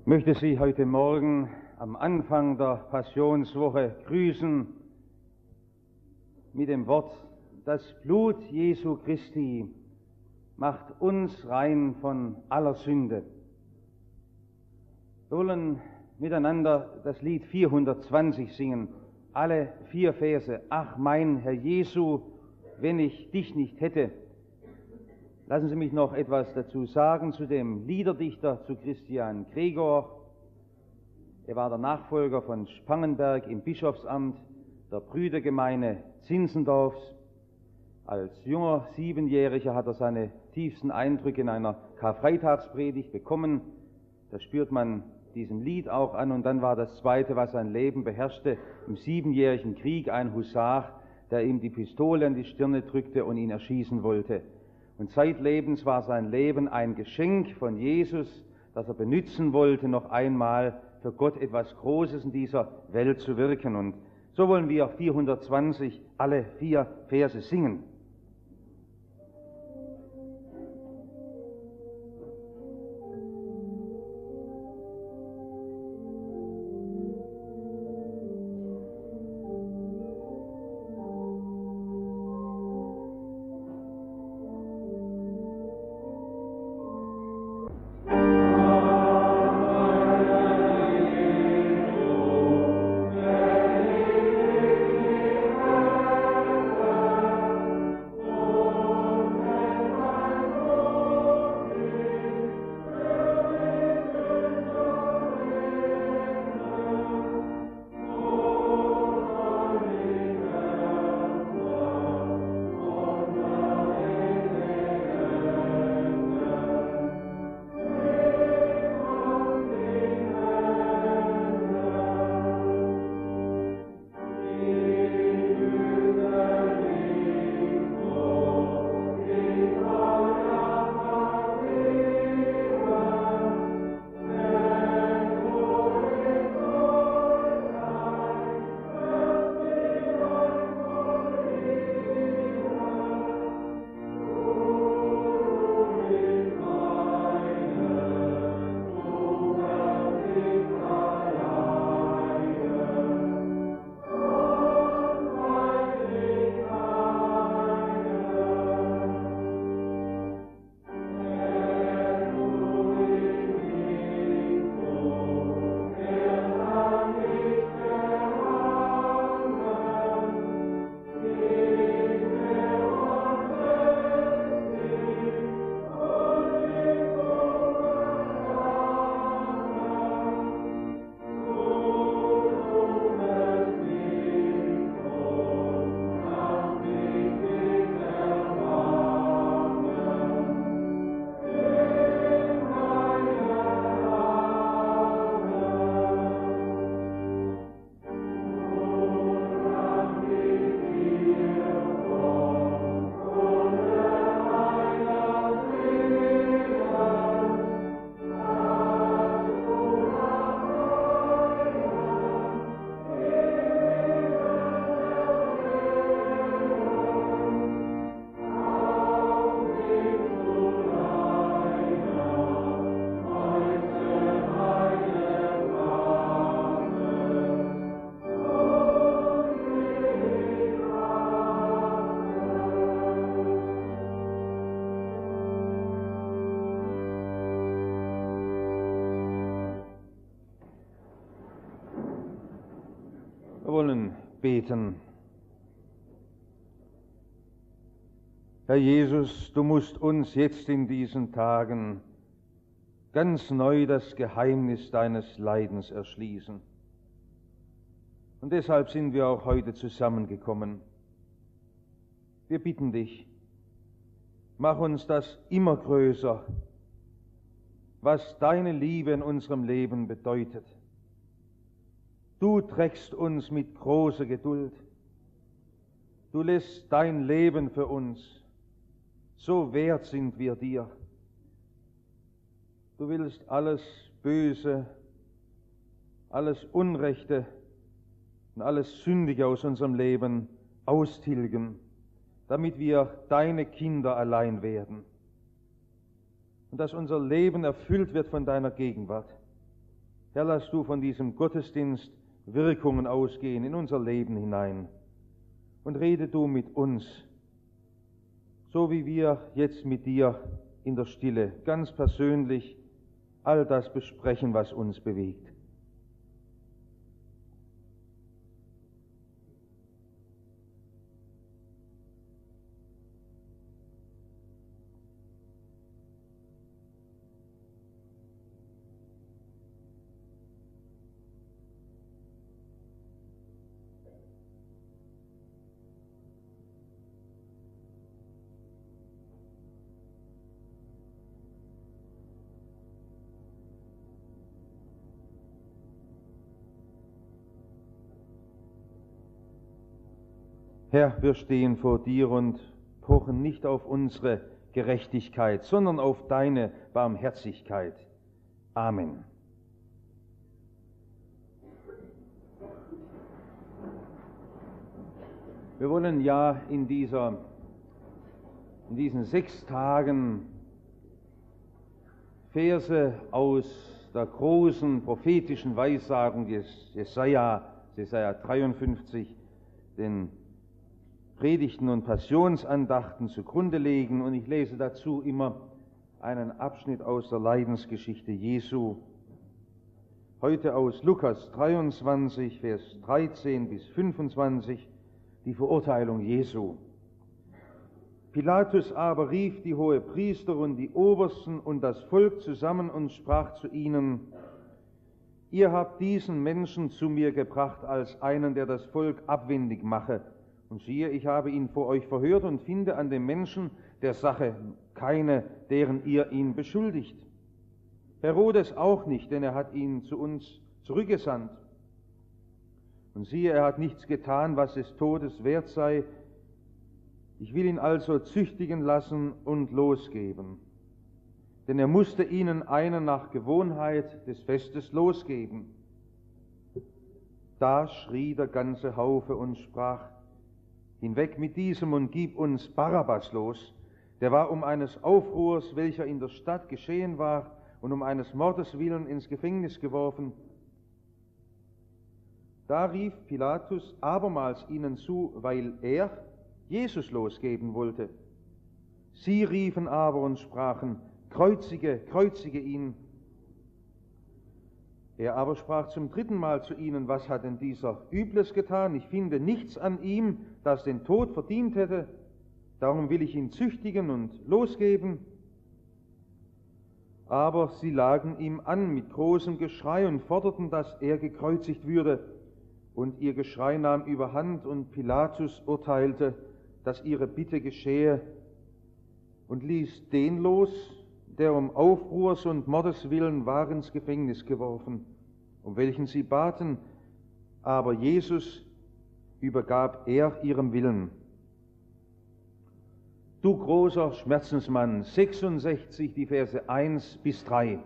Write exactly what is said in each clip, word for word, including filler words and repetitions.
möchte Sie heute Morgen am Anfang der Passionswoche grüßen mit dem Wort: Das Blut Jesu Christi macht uns rein von aller Sünde. Wir wollen miteinander das Lied vierhundertzwanzig singen, alle vier Verse. Ach, mein Herr Jesu, wenn ich dich nicht hätte. Lassen Sie mich noch etwas dazu sagen zu dem Liederdichter, zu Christian Gregor. Er war der Nachfolger von Spangenberg im Bischofsamt der Brüdergemeine Zinzendorfs. Als junger Siebenjähriger hat er seine tiefsten Eindrücke in einer Karfreitagspredigt bekommen. Da spürt man diesem Lied auch an. Und dann war das Zweite, was sein Leben beherrschte, im Siebenjährigen Krieg ein Husar, der ihm die Pistole an die Stirne drückte und ihn erschießen wollte. Und zeitlebens war sein Leben ein Geschenk von Jesus, das er benützen wollte, noch einmal für Gott etwas Großes in dieser Welt zu wirken. Und so wollen wir vierhundertzwanzig alle vier Verse singen. Wir wollen beten. Herr Jesus, du musst uns jetzt in diesen Tagen ganz neu das Geheimnis deines Leidens erschließen. Und deshalb sind wir auch heute zusammengekommen. Wir bitten dich, mach uns das immer größer, was deine Liebe in unserem Leben bedeutet. Du trägst uns mit großer Geduld. Du lässt dein Leben für uns. So wert sind wir dir. Du willst alles Böse, alles Unrechte und alles Sündige aus unserem Leben austilgen, damit wir deine Kinder allein werden. Und dass unser Leben erfüllt wird von deiner Gegenwart. Herr, lass du von diesem Gottesdienst Wirkungen ausgehen in unser Leben hinein und rede du mit uns, so wie wir jetzt mit dir in der Stille ganz persönlich all das besprechen, was uns bewegt. Herr, wir stehen vor dir und pochen nicht auf unsere Gerechtigkeit, sondern auf deine Barmherzigkeit. Amen. Wir wollen ja in, dieser, in diesen sechs Tagen Verse aus der großen prophetischen Weissagung des Jesaja, Jesaja dreiundfünfzig, den Predigten und Passionsandachten zugrunde legen, und ich lese dazu immer einen Abschnitt aus der Leidensgeschichte Jesu. Heute aus Lukas dreiundzwanzig, Vers dreizehn bis fünfundzwanzig, die Verurteilung Jesu. Pilatus aber rief die Hohepriester und die Obersten und das Volk zusammen und sprach zu ihnen: Ihr habt diesen Menschen zu mir gebracht als einen, der das Volk abwendig mache. Und siehe, ich habe ihn vor euch verhört und finde an dem Menschen der Sache keine, deren ihr ihn beschuldigt. Herodes auch nicht, denn er hat ihn zu uns zurückgesandt. Und siehe, er hat nichts getan, was des Todes wert sei. Ich will ihn also züchtigen lassen und losgeben. Denn er musste ihnen einen nach Gewohnheit des Festes losgeben. Da schrie der ganze Haufe und sprach: Hinweg mit diesem und gib uns Barabbas los. Der war um eines Aufruhrs, welcher in der Stadt geschehen war, und um eines Mordes willen ins Gefängnis geworfen. Da rief Pilatus abermals ihnen zu, weil er Jesus losgeben wollte. Sie riefen aber und sprachen: Kreuzige, kreuzige ihn. Er aber sprach zum dritten Mal zu ihnen: Was hat denn dieser Übles getan? Ich finde nichts an ihm, das den Tod verdient hätte. Darum will ich ihn züchtigen und losgeben. Aber sie lagen ihm an mit großem Geschrei und forderten, dass er gekreuzigt würde. Und ihr Geschrei nahm überhand, und Pilatus urteilte, dass ihre Bitte geschehe, und ließ den los, der um Aufruhrs und Mordes willen war ins Gefängnis geworfen, um welchen sie baten, aber Jesus übergab er ihrem Willen. Du großer Schmerzensmann, sechsundsechzig, die Verse eins bis drei.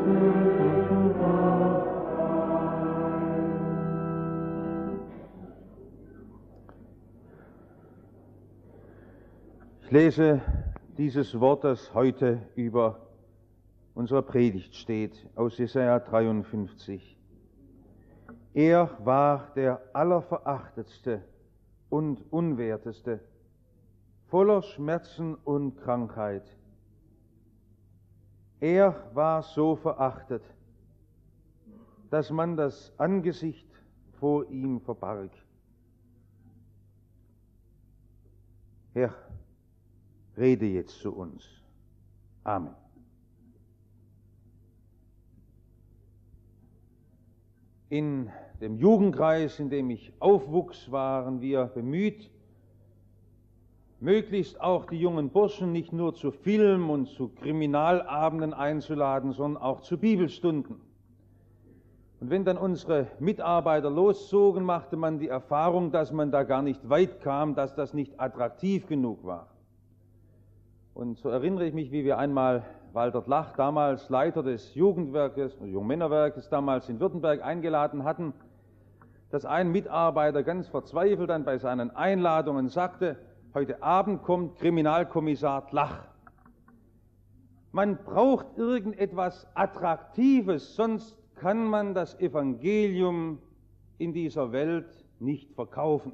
Ich lese dieses Wort, das heute über unserer Predigt steht, aus Jesaja dreiundfünfzig. Er war der Allerverachtetste und Unwerteste, voller Schmerzen und Krankheit. Er war so verachtet, dass man das Angesicht vor ihm verbarg. Herr, rede jetzt zu uns. Amen. In dem Jugendkreis, in dem ich aufwuchs, waren wir bemüht, möglichst auch die jungen Burschen nicht nur zu Film- und zu Kriminalabenden einzuladen, sondern auch zu Bibelstunden. Und wenn dann unsere Mitarbeiter loszogen, machte man die Erfahrung, dass man da gar nicht weit kam, dass das nicht attraktiv genug war. Und so erinnere ich mich, wie wir einmal Walter Lach, damals Leiter des Jugendwerkes, Jungmännerwerkes damals in Württemberg, eingeladen hatten, dass ein Mitarbeiter ganz verzweifelt dann bei seinen Einladungen sagte, heute Abend kommt Kriminalkommissar Lach. Man braucht irgendetwas Attraktives, sonst kann man das Evangelium in dieser Welt nicht verkaufen.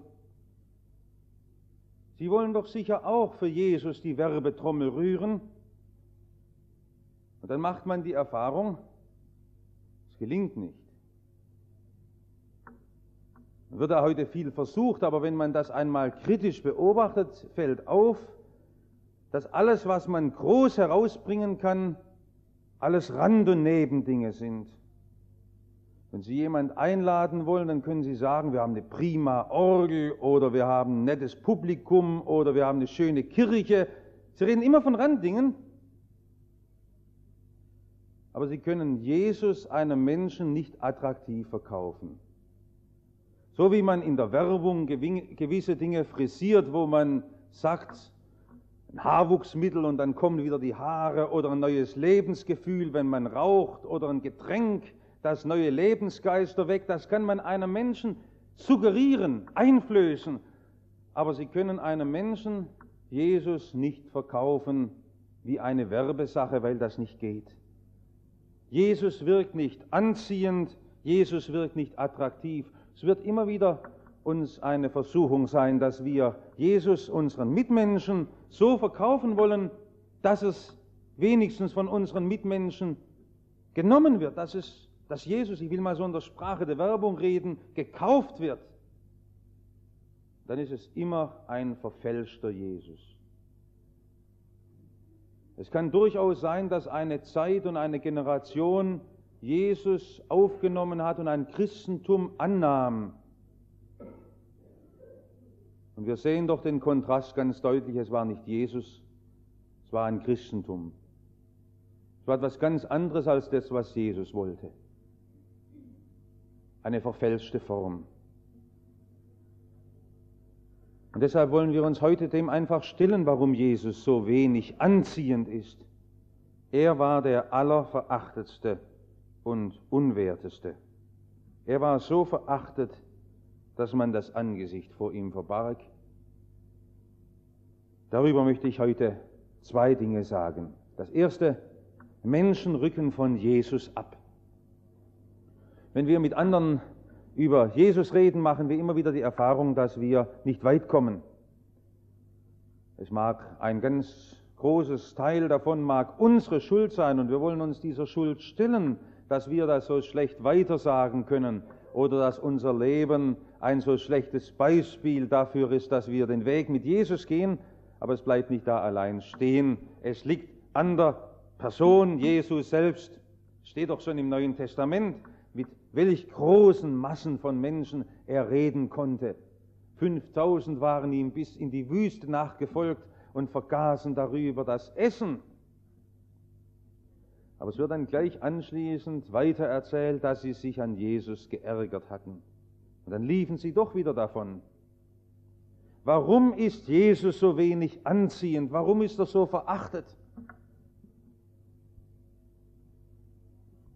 Sie wollen doch sicher auch für Jesus die Werbetrommel rühren. Und dann macht man die Erfahrung, es gelingt nicht. Wird da heute viel versucht, aber wenn man das einmal kritisch beobachtet, fällt auf, dass alles, was man groß herausbringen kann, alles Rand- und Nebendinge sind. Wenn Sie jemanden einladen wollen, dann können Sie sagen, wir haben eine prima Orgel oder wir haben ein nettes Publikum oder wir haben eine schöne Kirche. Sie reden immer von Randdingen, aber Sie können Jesus einem Menschen nicht attraktiv verkaufen. So wie man in der Werbung gewisse Dinge frisiert, wo man sagt, ein Haarwuchsmittel und dann kommen wieder die Haare oder ein neues Lebensgefühl, wenn man raucht oder ein Getränk, das neue Lebensgeister weckt, das kann man einem Menschen suggerieren, einflößen, aber Sie können einem Menschen Jesus nicht verkaufen wie eine Werbesache, weil das nicht geht. Jesus wirkt nicht anziehend, Jesus wirkt nicht attraktiv. Es wird immer wieder uns eine Versuchung sein, dass wir Jesus unseren Mitmenschen so verkaufen wollen, dass es wenigstens von unseren Mitmenschen genommen wird, dass es dass Jesus, ich will mal so in der Sprache der Werbung reden, gekauft wird, dann ist es immer ein verfälschter Jesus. Es kann durchaus sein, dass eine Zeit und eine Generation Jesus aufgenommen hat und ein Christentum annahm. Und wir sehen doch den Kontrast ganz deutlich, es war nicht Jesus, es war ein Christentum. Es war etwas ganz anderes als das, was Jesus wollte. Eine verfälschte Form. Und deshalb wollen wir uns heute dem einfach stellen, warum Jesus so wenig anziehend ist. Er war der Allerverachtetste und Unwerteste. Er war so verachtet, dass man das Angesicht vor ihm verbarg. Darüber möchte ich heute zwei Dinge sagen. Das erste, Menschen rücken von Jesus ab. Wenn wir mit anderen über Jesus reden, machen wir immer wieder die Erfahrung, dass wir nicht weit kommen. Es mag ein ganz großes Teil davon mag unsere Schuld sein und wir wollen uns dieser Schuld stellen, dass wir das so schlecht weitersagen können oder dass unser Leben ein so schlechtes Beispiel dafür ist, dass wir den Weg mit Jesus gehen, aber es bleibt nicht da allein stehen. Es liegt an der Person Jesus selbst. Steht doch schon im Neuen Testament, mit welch großen Massen von Menschen er reden konnte. fünftausend waren ihm bis in die Wüste nachgefolgt und vergaßen darüber das Essen. Aber es wird dann gleich anschließend weiter erzählt, dass sie sich an Jesus geärgert hatten. Und dann liefen sie doch wieder davon. Warum ist Jesus so wenig anziehend? Warum ist er so verachtet?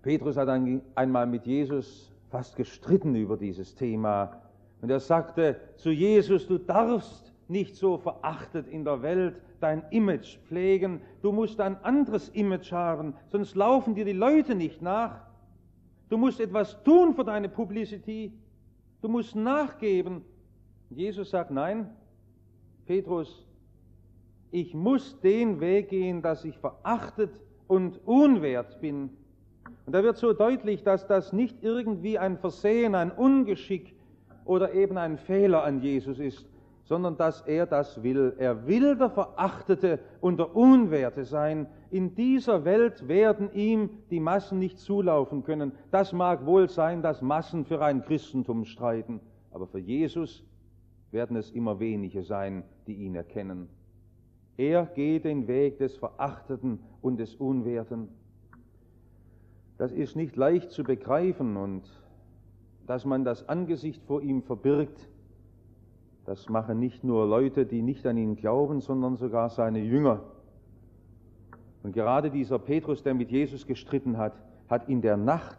Petrus hat einmal mit Jesus fast gestritten über dieses Thema. Und er sagte zu Jesus, du darfst nicht so verachtet in der Welt dein Image pflegen. Du musst ein anderes Image haben, sonst laufen dir die Leute nicht nach. Du musst etwas tun für deine Publicity. Du musst nachgeben. Jesus sagt, nein, Petrus, ich muss den Weg gehen, dass ich verachtet und unwert bin. Und da wird so deutlich, dass das nicht irgendwie ein Versehen, ein Ungeschick oder eben ein Fehler an Jesus ist, sondern dass er das will. Er will der Verachtete und der Unwerte sein. In dieser Welt werden ihm die Massen nicht zulaufen können. Das mag wohl sein, dass Massen für ein Christentum streiten, aber für Jesus werden es immer wenige sein, die ihn erkennen. Er geht den Weg des Verachteten und des Unwerten. Das ist nicht leicht zu begreifen, und dass man das Angesicht vor ihm verbirgt, das machen nicht nur Leute, die nicht an ihn glauben, sondern sogar seine Jünger. Und gerade dieser Petrus, der mit Jesus gestritten hat, hat in der Nacht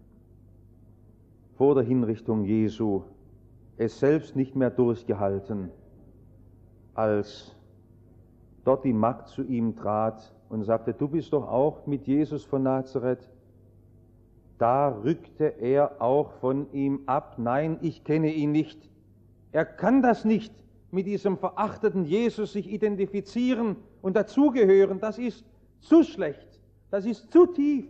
vor der Hinrichtung Jesu es selbst nicht mehr durchgehalten, als dort die Magd zu ihm trat und sagte, du bist doch auch mit Jesus von Nazareth. Da rückte er auch von ihm ab. Nein, ich kenne ihn nicht. Er kann das nicht, mit diesem verachteten Jesus sich identifizieren und dazugehören. Das ist zu schlecht. Das ist zu tief.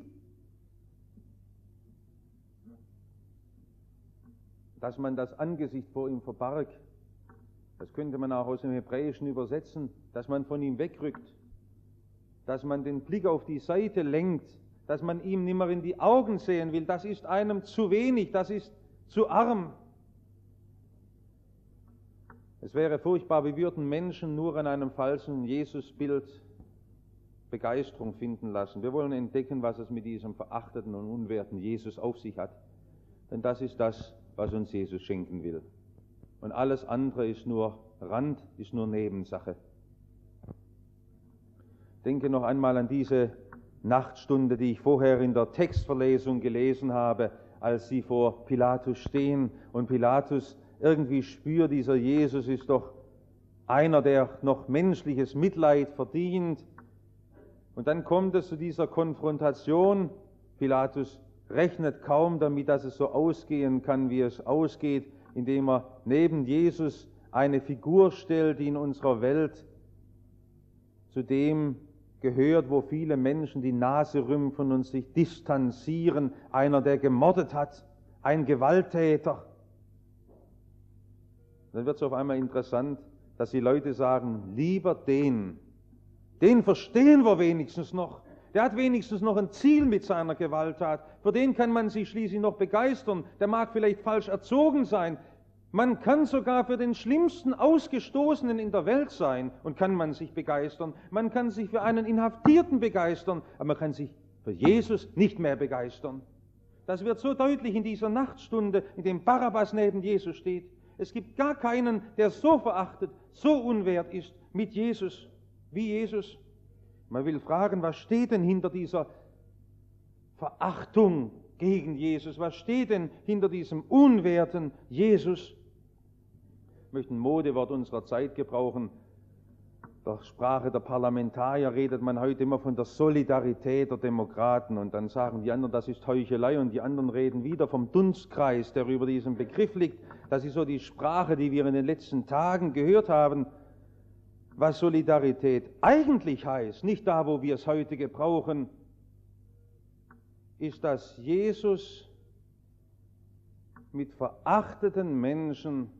Dass man das Angesicht vor ihm verbarg, das könnte man auch aus dem Hebräischen übersetzen, dass man von ihm wegrückt, dass man den Blick auf die Seite lenkt, dass man ihm nicht mehr in die Augen sehen will, das ist einem zu wenig, das ist zu arm. Es wäre furchtbar, wie würden Menschen nur an einem falschen Jesusbild Begeisterung finden lassen. Wir wollen entdecken, was es mit diesem verachteten und unwerten Jesus auf sich hat. Denn das ist das, was uns Jesus schenken will. Und alles andere ist nur Rand, ist nur Nebensache. Denke noch einmal an diese Nachtstunde, die ich vorher in der Textverlesung gelesen habe, als sie vor Pilatus stehen und Pilatus irgendwie spürt, dieser Jesus ist doch einer, der noch menschliches Mitleid verdient. Und dann kommt es zu dieser Konfrontation. Pilatus rechnet kaum damit, dass es so ausgehen kann, wie es ausgeht, indem er neben Jesus eine Figur stellt, die in unserer Welt zu dem gehört, wo viele Menschen die Nase rümpfen und sich distanzieren. Einer, der gemordet hat, ein Gewalttäter. Dann wird es auf einmal interessant, dass die Leute sagen, lieber den, den verstehen wir wenigstens noch. Der hat wenigstens noch ein Ziel mit seiner Gewalttat. Für den kann man sich schließlich noch begeistern. Der mag vielleicht falsch erzogen sein. Man kann sogar für den schlimmsten Ausgestoßenen in der Welt sein und kann man sich begeistern. Man kann sich für einen Inhaftierten begeistern, aber man kann sich für Jesus nicht mehr begeistern. Das wird so deutlich in dieser Nachtstunde, in dem Barabbas neben Jesus steht. Es gibt gar keinen, der so verachtet, so unwert ist mit Jesus, wie Jesus. Man will fragen, was steht denn hinter dieser Verachtung gegen Jesus? Was steht denn hinter diesem unwerten Jesus? Ich möchte ein Modewort unserer Zeit gebrauchen. In der Sprache der Parlamentarier redet man heute immer von der Solidarität der Demokraten, und dann sagen die anderen, das ist Heuchelei, und die anderen reden wieder vom Dunstkreis, der über diesem Begriff liegt. Das ist so die Sprache, die wir in den letzten Tagen gehört haben. Was Solidarität eigentlich heißt, nicht da, wo wir es heute gebrauchen, ist, dass Jesus mit verachteten Menschen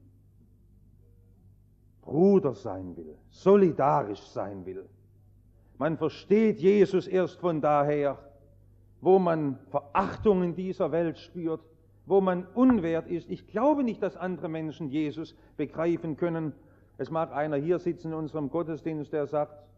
Bruder sein will, solidarisch sein will. Man versteht Jesus erst von daher, wo man Verachtung in dieser Welt spürt, wo man unwert ist. Ich glaube nicht, dass andere Menschen Jesus begreifen können. Es mag einer hier sitzen in unserem Gottesdienst, der sagt,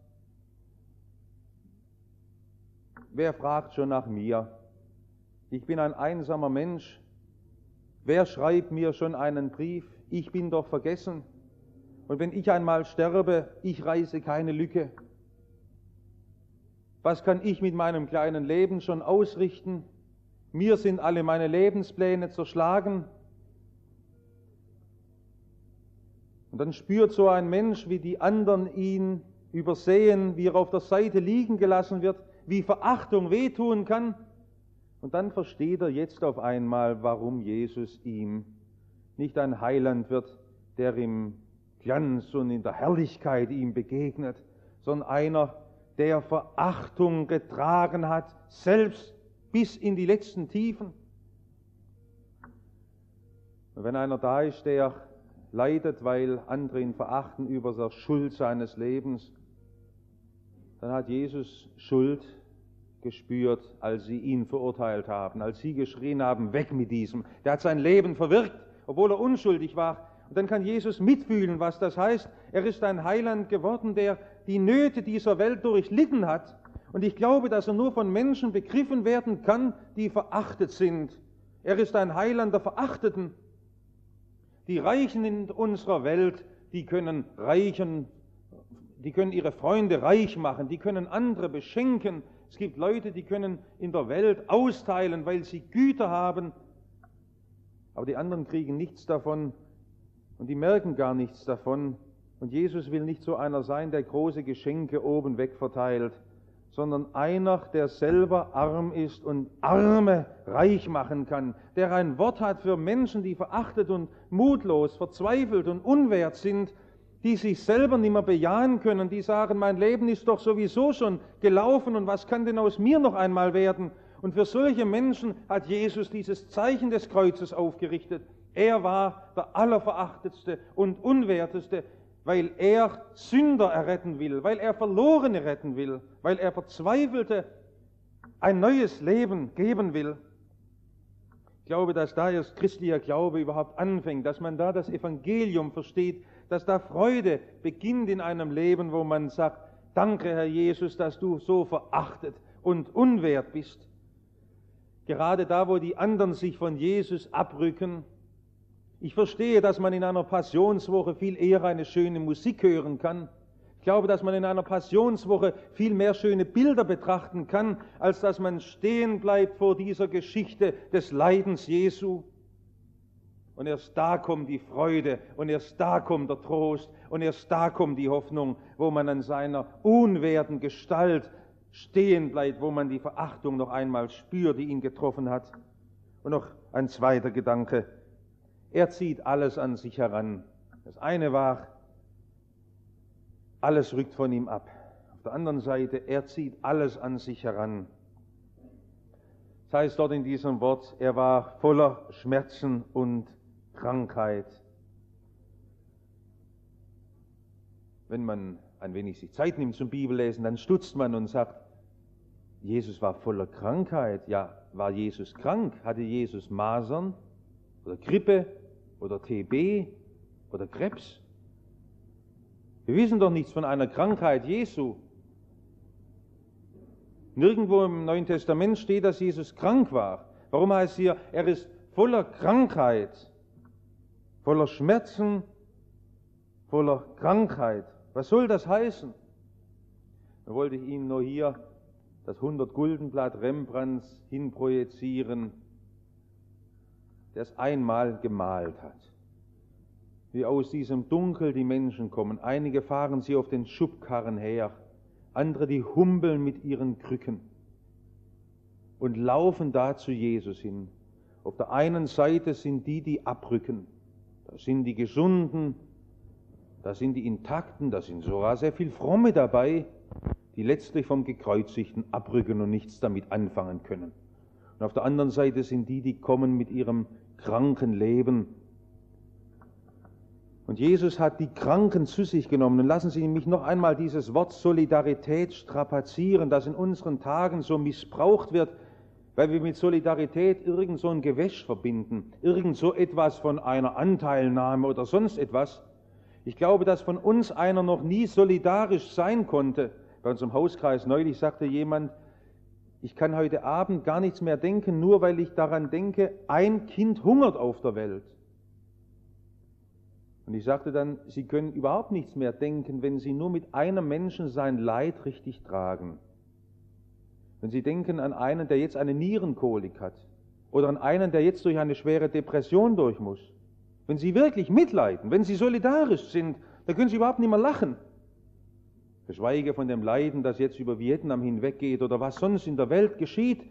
wer fragt schon nach mir? Ich bin ein einsamer Mensch. Wer schreibt mir schon einen Brief? Ich bin doch vergessen. Und wenn ich einmal sterbe, ich reiße keine Lücke. Was kann ich mit meinem kleinen Leben schon ausrichten? Mir sind alle meine Lebenspläne zerschlagen. Und dann spürt so ein Mensch, wie die anderen ihn übersehen, wie er auf der Seite liegen gelassen wird, wie Verachtung wehtun kann. Und dann versteht er jetzt auf einmal, warum Jesus ihm nicht ein Heiland wird, der im Glanz und in der Herrlichkeit ihm begegnet, sondern einer, der Verachtung getragen hat, selbst bis in die letzten Tiefen. Und wenn einer da ist, der leidet, weil andere ihn verachten über die Schuld seines Lebens, dann hat Jesus Schuld gespürt, als sie ihn verurteilt haben, als sie geschrien haben, weg mit diesem. Der hat sein Leben verwirkt, obwohl er unschuldig war. Und dann kann Jesus mitfühlen, was das heißt. Er ist ein Heiland geworden, der die Nöte dieser Welt durchlitten hat. Und ich glaube, dass er nur von Menschen begriffen werden kann, die verachtet sind. Er ist ein Heiland der Verachteten. Die Reichen in unserer Welt, die können Reichen, die können ihre Freunde reich machen, die können andere beschenken. Es gibt Leute, die können in der Welt austeilen, weil sie Güter haben. Aber die anderen kriegen nichts davon und die merken gar nichts davon. Und Jesus will nicht so einer sein, der große Geschenke oben weg verteilt, sondern einer, der selber arm ist und Arme reich machen kann, der ein Wort hat für Menschen, die verachtet und mutlos, verzweifelt und unwert sind, die sich selber nicht mehr bejahen können, die sagen, mein Leben ist doch sowieso schon gelaufen und was kann denn aus mir noch einmal werden? Und für solche Menschen hat Jesus dieses Zeichen des Kreuzes aufgerichtet. Er war der Allerverachtetste und Unwerteste, weil er Sünder erretten will, weil er Verlorene retten will, weil er Verzweifelte ein neues Leben geben will. Ich glaube, dass da erst christlicher Glaube überhaupt anfängt, dass man da das Evangelium versteht, dass da Freude beginnt in einem Leben, wo man sagt, danke Herr Jesus, dass du so verachtet und unwert bist. Gerade da, wo die anderen sich von Jesus abrücken. Ich verstehe, dass man in einer Passionswoche viel eher eine schöne Musik hören kann. Ich glaube, dass man in einer Passionswoche viel mehr schöne Bilder betrachten kann, als dass man stehen bleibt vor dieser Geschichte des Leidens Jesu. Und erst da kommt die Freude und erst da kommt der Trost und erst da kommt die Hoffnung, wo man an seiner unwerten Gestalt stehen bleibt, wo man die Verachtung noch einmal spürt, die ihn getroffen hat. Und noch ein zweiter Gedanke. Er zieht alles an sich heran. Das eine war, alles rückt von ihm ab. Auf der anderen Seite, er zieht alles an sich heran. Das heißt dort in diesem Wort, er war voller Schmerzen und Krankheit. Wenn man ein wenig sich Zeit nimmt zum Bibellesen, dann stutzt man und sagt, Jesus war voller Krankheit. Ja, war Jesus krank? Hatte Jesus Masern oder Grippe oder T B oder Krebs? Wir wissen doch nichts von einer Krankheit Jesu. Nirgendwo im Neuen Testament steht, dass Jesus krank war. Warum heißt hier, er ist voller Krankheit, voller Schmerzen, voller Krankheit? Was soll das heißen? Da wollte ich Ihnen nur hier das hundert-Gulden-Blatt Rembrandts hinprojizieren, der es einmal gemalt hat. Wie aus diesem Dunkel die Menschen kommen. Einige fahren sie auf den Schubkarren her, andere die humpeln mit ihren Krücken und laufen da zu Jesus hin. Auf der einen Seite sind die, die abrücken. Da sind die Gesunden, da sind die Intakten, da sind sogar sehr viel Fromme dabei, die letztlich vom Gekreuzigten abrücken und nichts damit anfangen können. Und auf der anderen Seite sind die, die kommen mit ihrem kranken Leben. Und Jesus hat die Kranken zu sich genommen. Und lassen Sie mich noch einmal dieses Wort Solidarität strapazieren, das in unseren Tagen so missbraucht wird, weil wir mit Solidarität irgend so ein Gewäsch verbinden, irgend so etwas von einer Anteilnahme oder sonst etwas. Ich glaube, dass von uns einer noch nie solidarisch sein konnte. Bei unserem Hauskreis neulich sagte jemand, ich kann heute Abend gar nichts mehr denken, nur weil ich daran denke, ein Kind hungert auf der Welt. Und ich sagte dann, Sie können überhaupt nichts mehr denken, wenn Sie nur mit einem Menschen sein Leid richtig tragen. Wenn Sie denken an einen, der jetzt eine Nierenkolik hat, oder an einen, der jetzt durch eine schwere Depression durch muss. Wenn Sie wirklich mitleiden, wenn Sie solidarisch sind, dann können Sie überhaupt nicht mehr lachen. Geschweige von dem Leiden, das jetzt über Vietnam hinweggeht oder was sonst in der Welt geschieht.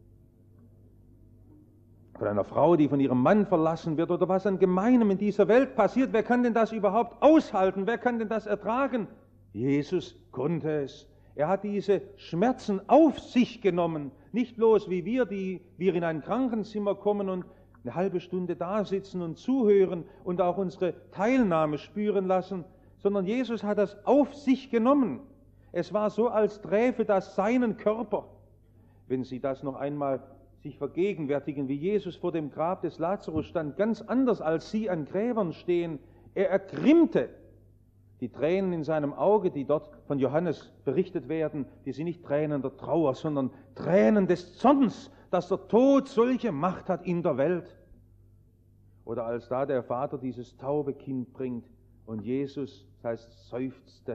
Von einer Frau, die von ihrem Mann verlassen wird oder was an Gemeinem in dieser Welt passiert. Wer kann denn das überhaupt aushalten? Wer kann denn das ertragen? Jesus konnte es. Er hat diese Schmerzen auf sich genommen. Nicht bloß wie wir, die wir in ein Krankenzimmer kommen und eine halbe Stunde da sitzen und zuhören und auch unsere Teilnahme spüren lassen, sondern Jesus hat das auf sich genommen. Es war so, als träfe das seinen Körper. Wenn Sie das noch einmal sich vergegenwärtigen, wie Jesus vor dem Grab des Lazarus stand, ganz anders als Sie an Gräbern stehen. Er ergrimmte. Die Tränen in seinem Auge, die dort von Johannes berichtet werden, die sind nicht Tränen der Trauer, sondern Tränen des Zorns, dass der Tod solche Macht hat in der Welt. Oder als da der Vater dieses taube Kind bringt und Jesus, das heißt, seufzte.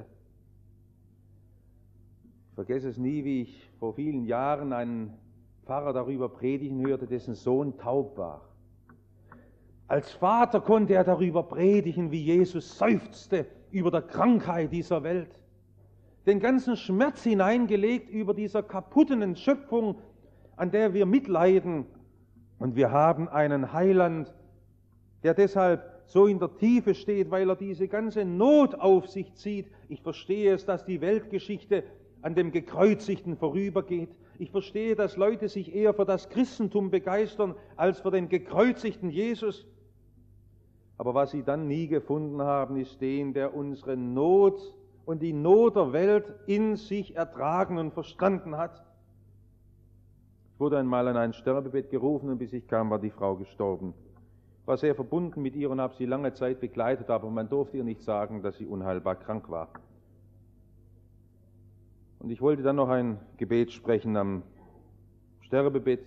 Ich vergesse es nie, wie ich vor vielen Jahren einen Pfarrer darüber predigen hörte, dessen Sohn taub war. Als Vater konnte er darüber predigen, wie Jesus seufzte über der Krankheit dieser Welt. Den ganzen Schmerz hineingelegt über dieser kaputten Schöpfung, an der wir mitleiden. Und wir haben einen Heiland, der deshalb so in der Tiefe steht, weil er diese ganze Not auf sich zieht. Ich verstehe es, dass die Weltgeschichte an dem Gekreuzigten vorübergeht. Ich verstehe, dass Leute sich eher für das Christentum begeistern, als für den gekreuzigten Jesus. Aber was sie dann nie gefunden haben, ist den, der unsere Not und die Not der Welt in sich ertragen und verstanden hat. Ich wurde einmal an ein Sterbebett gerufen und bis ich kam, war die Frau gestorben. Ich war sehr verbunden mit ihr und habe sie lange Zeit begleitet, aber man durfte ihr nicht sagen, dass sie unheilbar krank war. Und ich wollte dann noch ein Gebet sprechen am Sterbebett.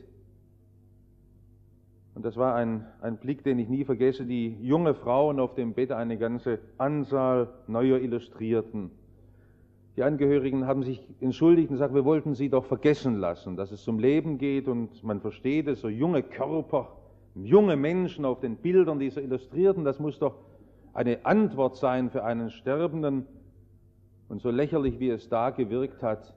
Und das war ein, ein Blick, den ich nie vergesse, die junge Frau und auf dem Bett eine ganze Anzahl neuer Illustrierten. Die Angehörigen haben sich entschuldigt und gesagt, wir wollten sie doch vergessen lassen, dass es zum Leben geht und man versteht es, so junge Körper, junge Menschen auf den Bildern dieser Illustrierten, das muss doch eine Antwort sein für einen Sterbenden. Und so lächerlich wie es da gewirkt hat,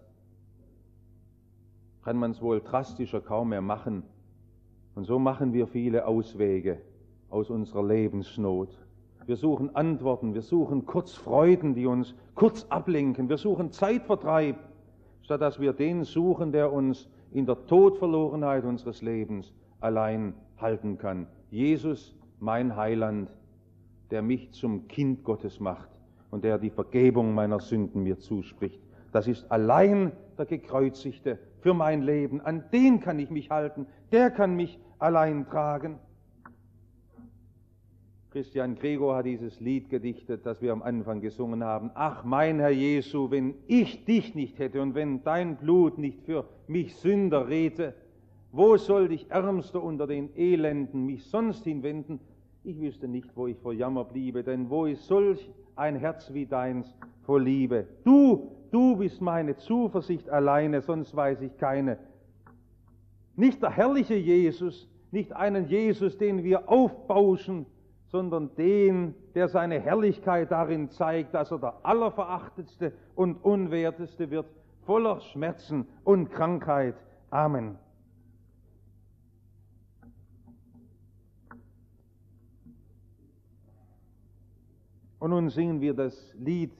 kann man es wohl drastischer kaum mehr machen. Und so machen wir viele Auswege aus unserer Lebensnot. Wir suchen Antworten, wir suchen kurz Freuden, die uns kurz ablenken, wir suchen Zeitvertreib, statt dass wir den suchen, der uns in der Todverlorenheit unseres Lebens allein halten kann. Jesus, mein Heiland, der mich zum Kind Gottes macht und der die Vergebung meiner Sünden mir zuspricht. Das ist allein der Gekreuzigte für mein Leben. An den kann ich mich halten, der kann mich allein tragen. Christian Gregor hat dieses Lied gedichtet, das wir am Anfang gesungen haben. Ach, mein Herr Jesu, wenn ich dich nicht hätte und wenn dein Blut nicht für mich Sünder redte, wo soll ich Ärmster unter den Elenden mich sonst hinwenden? Ich wüsste nicht, wo ich vor Jammer bliebe, denn wo ist solch ein Herz wie deins vor Liebe? Du, du bist meine Zuversicht alleine, sonst weiß ich keine. Nicht der herrliche Jesus, nicht einen Jesus, den wir aufbauschen, sondern den, der seine Herrlichkeit darin zeigt, dass er der Allerverachtetste und Unwerteste wird, voller Schmerzen und Krankheit. Amen. Und nun singen wir das Lied,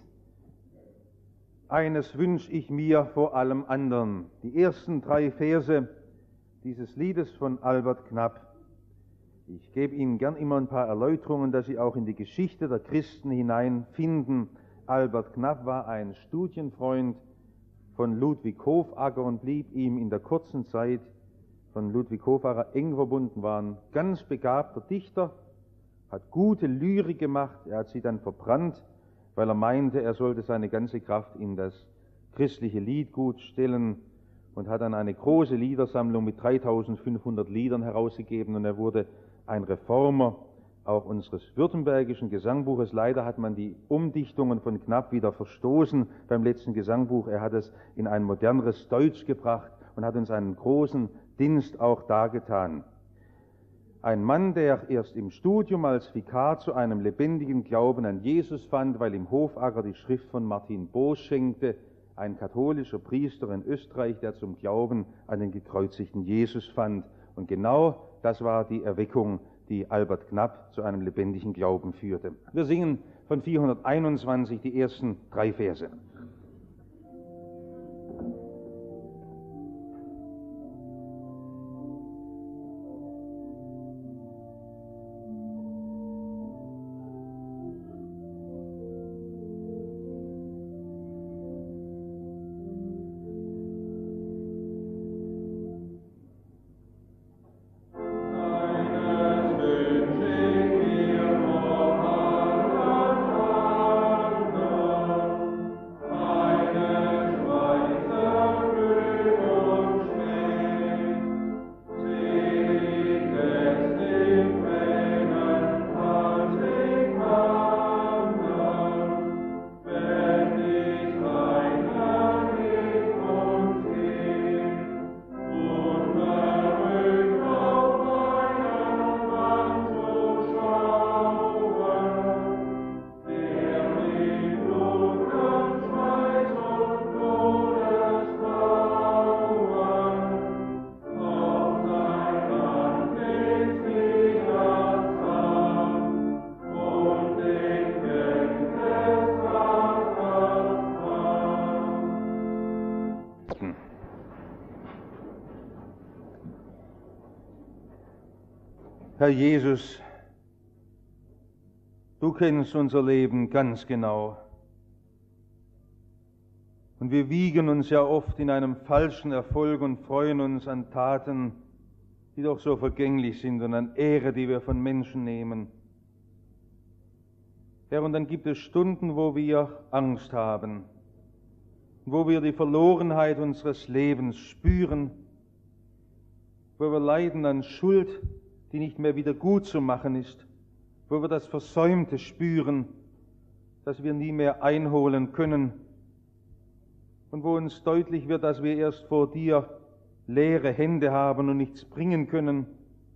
eines wünsch ich mir vor allem anderen. Die ersten drei Verse dieses Liedes von Albert Knapp. Ich gebe Ihnen gern immer ein paar Erläuterungen, dass Sie auch in die Geschichte der Christen hineinfinden. Albert Knapp war ein Studienfreund von Ludwig Hofacker und blieb ihm in der kurzen Zeit von Ludwig Hofacker eng verbunden, war ein ganz begabter Dichter, hat gute Lyrik gemacht, er hat sie dann verbrannt, weil er meinte, er sollte seine ganze Kraft in das christliche Liedgut stellen und hat dann eine große Liedersammlung mit dreitausendfünfhundert Liedern herausgegeben und er wurde ein Reformer auch unseres württembergischen Gesangbuches. Leider hat man die Umdichtungen von Knapp wieder verstoßen beim letzten Gesangbuch. Er hat es in ein moderneres Deutsch gebracht und hat uns einen großen Dienst auch dargetan. Ein Mann, der erst im Studium als Vikar zu einem lebendigen Glauben an Jesus fand, weil ihm Hofacker die Schrift von Martin Boos schenkte, ein katholischer Priester in Österreich, der zum Glauben an den gekreuzigten Jesus fand. Und genau das war die Erweckung, die Albert Knapp zu einem lebendigen Glauben führte. Wir singen von vierhunderteinundzwanzig die ersten drei Verse. Herr Jesus, du kennst unser Leben ganz genau. Und wir wiegen uns ja oft in einem falschen Erfolg und freuen uns an Taten, die doch so vergänglich sind, und an Ehre, die wir von Menschen nehmen. Herr, und dann gibt es Stunden, wo wir Angst haben, wo wir die Verlorenheit unseres Lebens spüren, wo wir leiden an Schuld, die nicht mehr wieder gut zu machen ist, wo wir das Versäumte spüren, das wir nie mehr einholen können, und wo uns deutlich wird, dass wir erst vor dir leere Hände haben und nichts bringen können.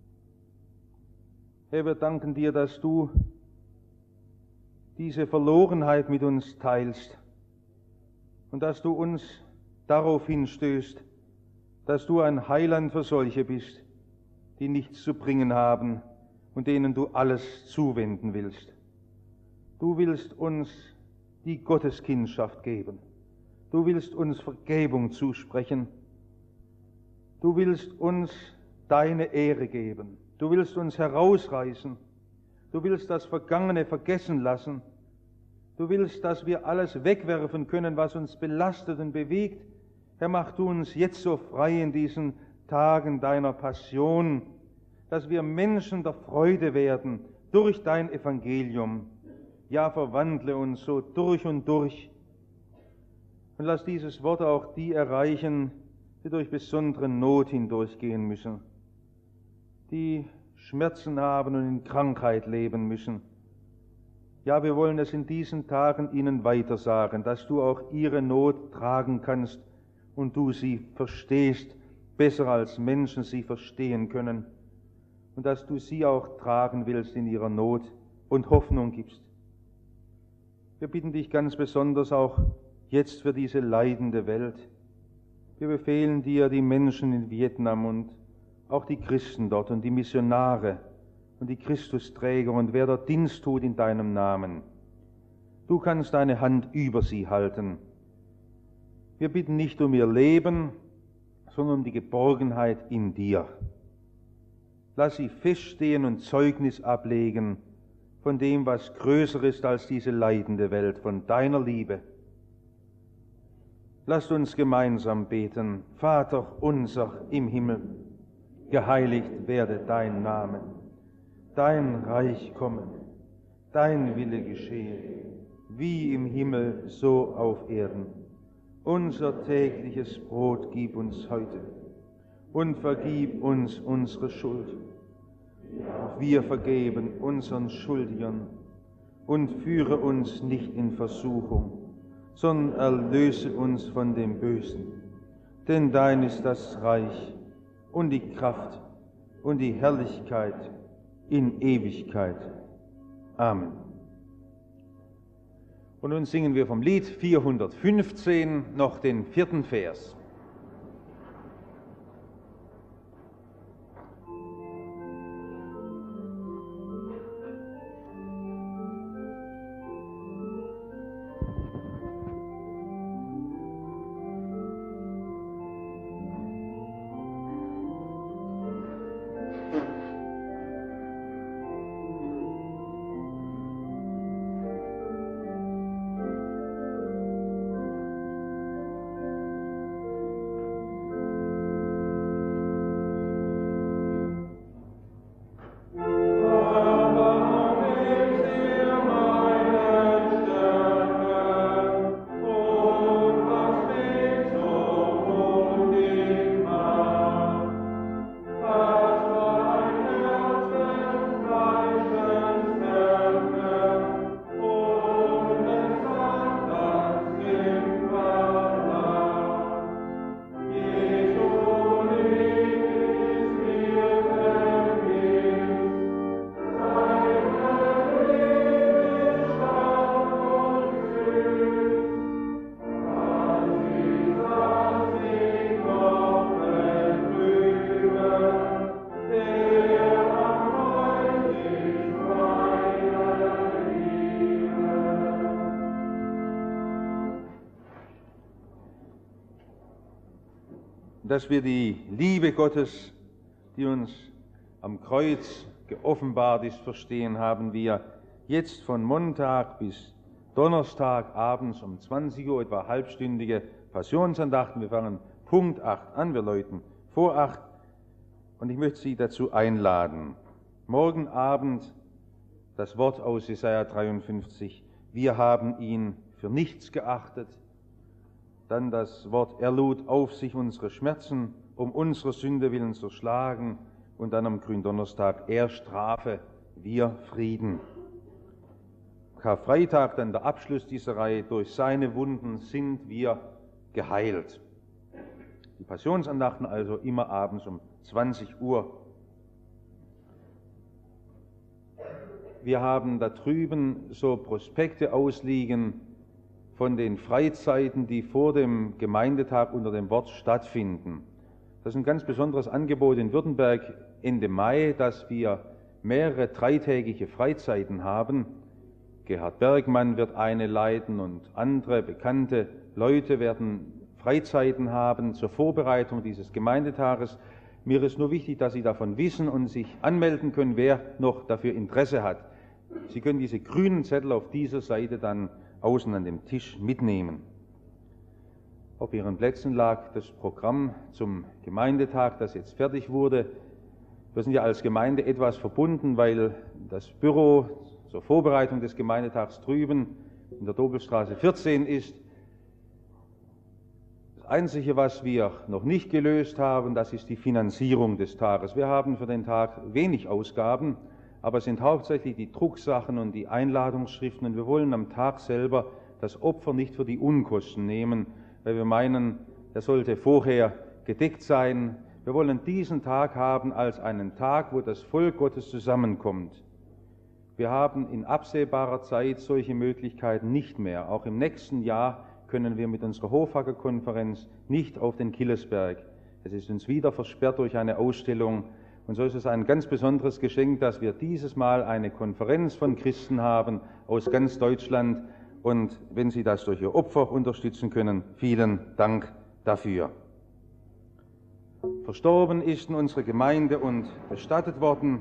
Herr, wir danken dir, dass du diese Verlorenheit mit uns teilst und dass du uns darauf hinstößt, dass du ein Heiland für solche bist, die nichts zu bringen haben und denen du alles zuwenden willst. Du willst uns die Gotteskindschaft geben. Du willst uns Vergebung zusprechen. Du willst uns deine Ehre geben. Du willst uns herausreißen. Du willst das Vergangene vergessen lassen. Du willst, dass wir alles wegwerfen können, was uns belastet und bewegt. Herr, mach du uns jetzt so frei in diesen Tagen deiner Passion, dass wir Menschen der Freude werden durch dein Evangelium. Ja, verwandle uns so durch und durch. Und lass dieses Wort auch die erreichen, die durch besondere Not hindurchgehen müssen, die Schmerzen haben und in Krankheit leben müssen. Ja, wir wollen es in diesen Tagen ihnen weitersagen, dass du auch ihre Not tragen kannst und du sie verstehst, besser als Menschen sie verstehen können, und dass du sie auch tragen willst in ihrer Not und Hoffnung gibst. Wir bitten dich ganz besonders auch jetzt für diese leidende Welt. Wir befehlen dir die Menschen in Vietnam und auch die Christen dort und die Missionare und die Christusträger und wer dort Dienst tut in deinem Namen. Du kannst deine Hand über sie halten. Wir bitten nicht um ihr Leben, sondern um die Geborgenheit in dir. Lass sie feststehen und Zeugnis ablegen von dem, was größer ist als diese leidende Welt, von deiner Liebe. Lasst uns gemeinsam beten. Vater unser im Himmel, geheiligt werde dein Name. Dein Reich komme, dein Wille geschehe, wie im Himmel, so auf Erden. Unser tägliches Brot gib uns heute und vergib uns unsere Schuld. Wir vergeben unseren Schuldigern und führe uns nicht in Versuchung, sondern erlöse uns von dem Bösen. Denn dein ist das Reich und die Kraft und die Herrlichkeit in Ewigkeit. Amen. Und nun singen wir vom Lied vierhundertfünfzehn noch den vierten Vers. Dass wir die Liebe Gottes, die uns am Kreuz geoffenbart ist, verstehen, haben wir jetzt von Montag bis Donnerstag abends um zwanzig Uhr, etwa halbstündige Passionsandachten. Wir fangen Punkt acht an, wir läuten vor acht. Und ich möchte Sie dazu einladen, morgen Abend das Wort aus Jesaja dreiundfünfzig, wir haben ihn für nichts geachtet. Dann das Wort, er lud auf sich unsere Schmerzen, um unsere Sünde willen zerschlagen. Und dann am Gründonnerstag, er strafe, wir Frieden. Karfreitag dann der Abschluss dieser Reihe, durch seine Wunden sind wir geheilt. Die Passionsandachten also immer abends um zwanzig Uhr. Wir haben da drüben so Prospekte ausliegen von den Freizeiten, die vor dem Gemeindetag unter dem Wort stattfinden. Das ist ein ganz besonderes Angebot in Württemberg Ende Mai, dass wir mehrere dreitägige Freizeiten haben. Gerhard Bergmann wird eine leiten und andere bekannte Leute werden Freizeiten haben zur Vorbereitung dieses Gemeindetages. Mir ist nur wichtig, dass Sie davon wissen und sich anmelden können, wer noch dafür Interesse hat. Sie können diese grünen Zettel auf dieser Seite dann außen an dem Tisch mitnehmen. Auf Ihren Plätzen lag das Programm zum Gemeindetag, das jetzt fertig wurde. Wir sind ja als Gemeinde etwas verbunden, weil das Büro zur Vorbereitung des Gemeindetags drüben in der Dobelstraße vierzehn ist. Das Einzige, was wir noch nicht gelöst haben, das ist die Finanzierung des Tages. Wir haben für den Tag wenig Ausgaben, aber es sind hauptsächlich die Drucksachen und die Einladungsschriften. Und wir wollen am Tag selber das Opfer nicht für die Unkosten nehmen, weil wir meinen, der sollte vorher gedeckt sein. Wir wollen diesen Tag haben als einen Tag, wo das Volk Gottes zusammenkommt. Wir haben in absehbarer Zeit solche Möglichkeiten nicht mehr. Auch im nächsten Jahr können wir mit unserer Hofhackerkonferenz nicht auf den Killesberg. Es ist uns wieder versperrt durch eine Ausstellung. Und so ist es ein ganz besonderes Geschenk, dass wir dieses Mal eine Konferenz von Christen haben aus ganz Deutschland. Und wenn Sie das durch Ihr Opfer unterstützen können, vielen Dank dafür. Verstorben ist in unserer Gemeinde und bestattet worden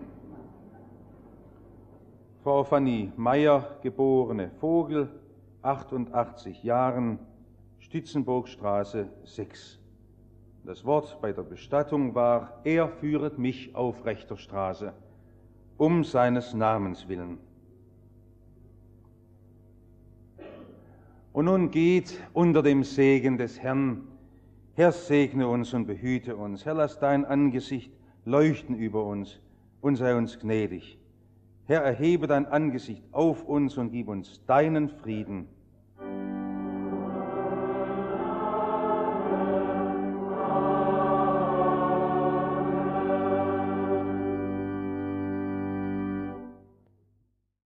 Frau Fanny Meyer, geborene Vogel, achtundachtzig Jahren, Stützenburgstraße sechs. Das Wort bei der Bestattung war, er führet mich auf rechter Straße, um seines Namens willen. Und nun geht unter dem Segen des Herrn. Herr, segne uns und behüte uns. Herr, lass dein Angesicht leuchten über uns und sei uns gnädig. Herr, erhebe dein Angesicht auf uns und gib uns deinen Frieden.